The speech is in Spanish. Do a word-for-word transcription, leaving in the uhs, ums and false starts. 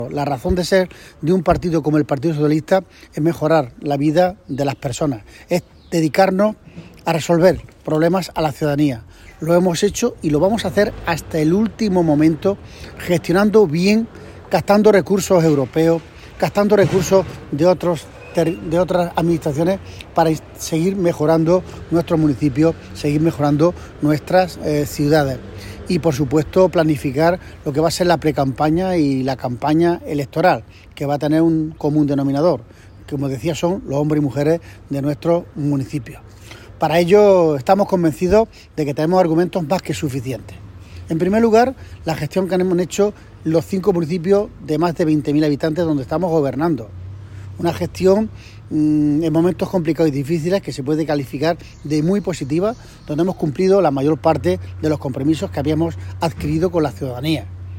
La razón de ser de un partido como el Partido Socialista es mejorar la vida de las personas, es dedicarnos a resolver problemas a la ciudadanía. Lo hemos hecho y lo vamos a hacer hasta el último momento, gestionando bien, gastando recursos europeos, gastando recursos de otros de otras administraciones para seguir mejorando nuestros municipios, seguir mejorando nuestras eh, ciudades y, por supuesto, planificar lo que va a ser la precampaña y la campaña electoral, que va a tener un común denominador, que, como decía, son los hombres y mujeres de nuestros municipios. Para ello estamos convencidos de que tenemos argumentos más que suficientes. En primer lugar, la gestión que hemos hecho los cinco municipios de más de veinte mil habitantes donde estamos gobernando. Una gestión mmm, en momentos complicados y difíciles que se puede calificar de muy positiva, donde hemos cumplido la mayor parte de los compromisos que habíamos adquirido con la ciudadanía.